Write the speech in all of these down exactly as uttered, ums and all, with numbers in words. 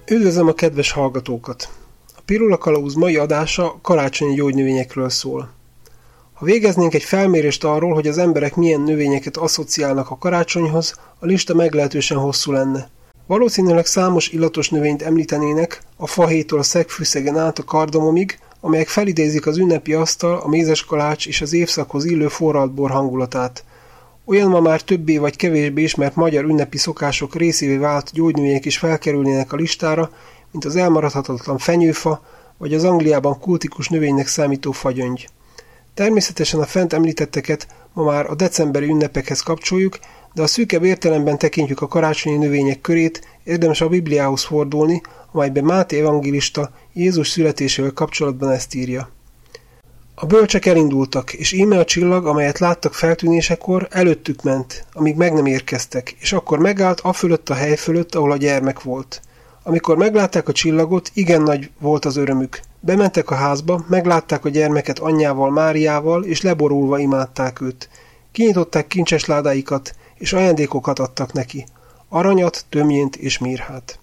Üdvözlöm a kedves hallgatókat! A Pirula Kalauz mai adása karácsonyi gyógynövényekről szól. Ha végeznénk egy felmérést arról, hogy az emberek milyen növényeket asszociálnak a karácsonyhoz, a lista meglehetősen hosszú lenne. Valószínűleg számos illatos növényt említenének, a fahéjtól a szegfűszegen át a kardamomig, amelyek felidézik az ünnepi asztal, a mézeskalács és az évszakhoz illő forralt-bor hangulatát. Olyan ma már többé vagy kevésbé ismert magyar ünnepi szokások részévé vált gyógynövények is felkerülnének a listára, mint az elmaradhatatlan fenyőfa, vagy az Angliában kultikus növénynek számító fagyöngy. Természetesen a fent említetteket ma már a decemberi ünnepekhez kapcsoljuk, de a szűkebb értelemben tekintjük a karácsonyi növények körét, érdemes a Bibliához fordulni, amelyben Máté evangélista Jézus születésével kapcsolatban ezt írja. A bölcsek elindultak, és íme a csillag, amelyet láttak feltűnésekor, előttük ment, amíg meg nem érkeztek, és akkor megállt afölött a hely fölött, ahol a gyermek volt. Amikor meglátták a csillagot, igen nagy volt az örömük. Bementek a házba, meglátták a gyermeket anyjával, Máriával, és leborulva imádták őt. Kinyitották kincses ládáikat, és ajándékokat adtak neki, aranyat, tömjént és mirhát.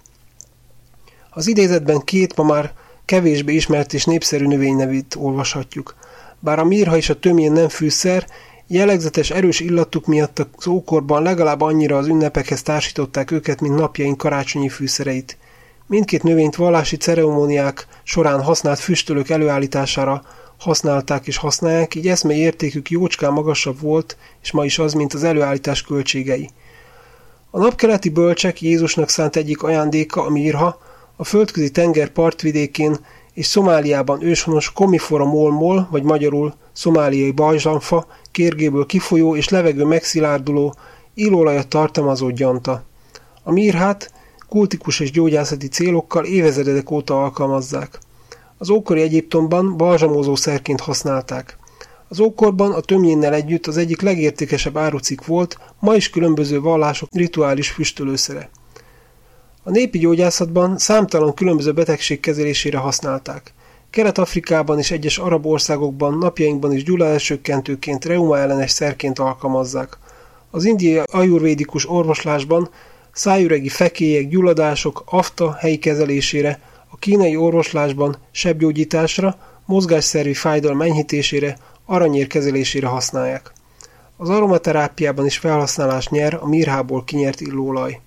Az idézetben két ma már kevésbé ismert és népszerű növénynevét olvashatjuk. Bár a mirha és a tömjén nem fűszer, jellegzetes erős illatuk miatt az ókorban legalább annyira az ünnepekhez társították őket, mint napjaink karácsonyi fűszereit. Mindkét növényt vallási ceremóniák során használt füstölők előállítására használták és használják, így eszmei értékük jócskán magasabb volt, és ma is az, mint az előállítás költségei. A napkeleti bölcsek Jézusnak szánt egyik ajándéka, a mirha, a földközi tenger partvidékén és Szomáliában őshonos Commiphora molmol, vagy magyarul szomáliai bajzsanfa, kérgéből kifolyó és levegő megszilárduló, illóolajat tartalmazó gyanta. A mirhát kultikus és gyógyászati célokkal évezredek óta alkalmazzák. Az ókori Egyiptomban balzsamozószerként használták. Az ókorban a tömjénnel együtt az egyik legértékesebb árucikk volt, ma is különböző vallások rituális füstölőszere. A népi gyógyászatban számtalan különböző betegség kezelésére használták. Kelet-Afrikában és egyes arab országokban napjainkban is gyulladáscsökkentőként, reuma ellenes szerként alkalmazzák. Az indiai ajurvédikus orvoslásban szájüregi fekélyek, gyulladások, afta helyi kezelésére, a kínai orvoslásban sebgyógyításra, mozgásszervi fájdalom enyhítésére, aranyér kezelésére használják. Az aromaterápiában is felhasználást nyer a mirhából kinyert illóolaj.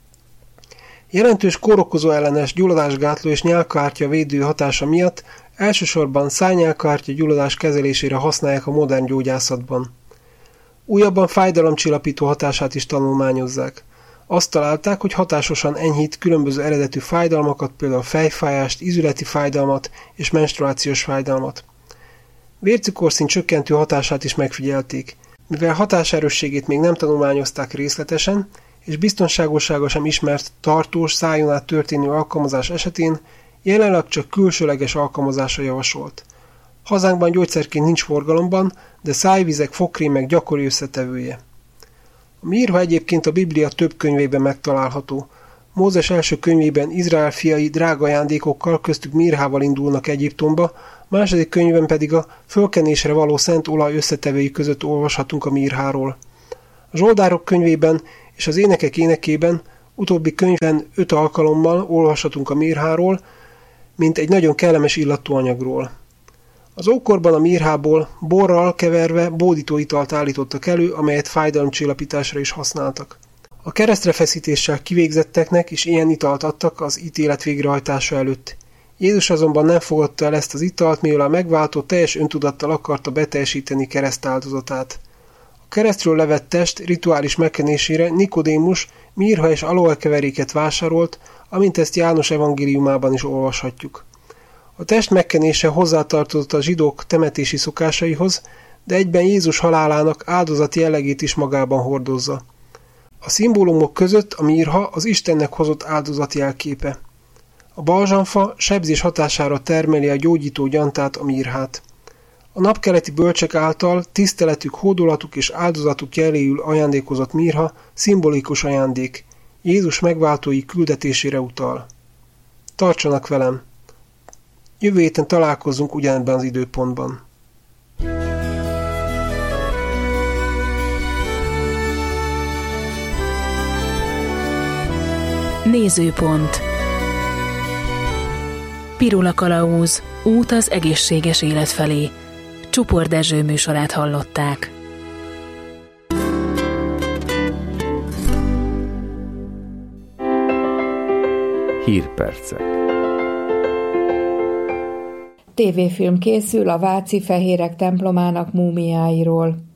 Jelentős kórokozó ellenes, gyulladásgátló és nyálkahártya védő hatása miatt elsősorban szájnyálkahártya gyulladás kezelésére használják a modern gyógyászatban. Újabban fájdalomcsillapító hatását is tanulmányozzák. Azt találták, hogy hatásosan enyhít különböző eredetű fájdalmakat, például fejfájást, ízületi fájdalmat és menstruációs fájdalmat. Vércukorszint csökkentő hatását is megfigyelték. Mivel hatáserősségét még nem tanulmányozták részletesen, és biztonságossága sem ismert tartós, szájon át történő alkalmazás esetén jelenleg csak külsőleges alkalmazása javasolt. Hazánkban gyógyszerként nincs forgalomban, de szájvizek, fogkrémek gyakori összetevője. A mirha egyébként a Biblia több könyvében megtalálható. Mózes első könyvében Izrael fiai drága ajándékokkal, köztük mirhával indulnak Egyiptomba, második könyvben pedig a fölkenésre való szent olaj összetevői között olvashatunk a mirháról. A Zsoldárok könyvében és az Énekek énekében, utóbbi könyvben öt alkalommal olvashatunk a mirháról, mint egy nagyon kellemes illatú anyagról. Az ókorban a mirhából borral keverve bódító italt állítottak elő, amelyet fájdalomcsillapításra is használtak. A keresztrefeszítéssel kivégzetteknek is ilyen italt adtak az ítélet végrehajtása előtt. Jézus azonban nem fogadta el ezt az italt, mivel a megváltó teljes öntudattal akarta beteljesíteni keresztáldozatát. A keresztről levett test rituális megkenésére Nikodémus mirha és aloe keveréket vásárolt, amint ezt János evangéliumában is olvashatjuk. A test megkenése hozzátartozott a zsidók temetési szokásaihoz, de egyben Jézus halálának áldozati jellegét is magában hordozza. A szimbólumok között a mirha az Istennek hozott áldozat jelképe. A balzsamfa sebzés hatására termeli a gyógyító gyantát, a mirhát. A napkeleti bölcsek által tiszteletük, hódolatuk és áldozatuk jeléül ajándékozott mirha szimbolikus ajándék, Jézus megváltói küldetésére utal. Tartsanak velem! Jövő héten találkozzunk ugyanebben az időpontban. Nézőpont. Pirula Kalauz, út az egészséges élet felé. Csupor Dezső műsorát hallották. Hírpercek. Tévéfilm készül a váci fehérek templomának múmiáiról.